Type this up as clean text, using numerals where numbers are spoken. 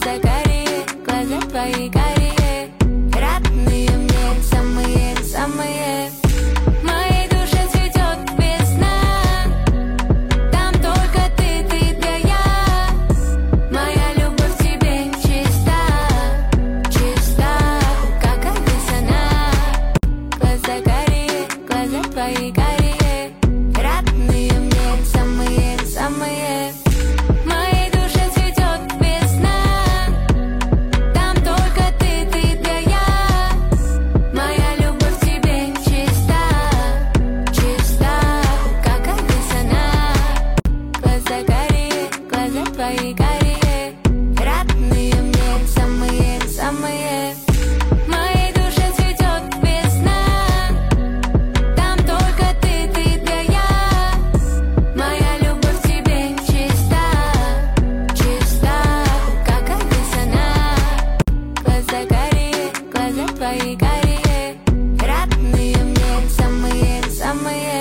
Глаза карие, глаза твои карие, родные мне, самые, самые. В моей душе цветет весна, там только ты да я. Моя любовь к тебе чиста, чиста, как весна. Глаза карие, глаза твои карие, родные мне, самые, самые. В моей душе цветет весна, там только ты да я. Моя любовь к тебе чиста, чиста, как весна. Глаза карие, глаза твои карие, родные мне, самые, самые. В моей душе цветет весна, там только ты да я. Моя любовь к тебе чиста, чиста, как весна. Глаза карие, глаза твои карие, родные мне, самые, самые.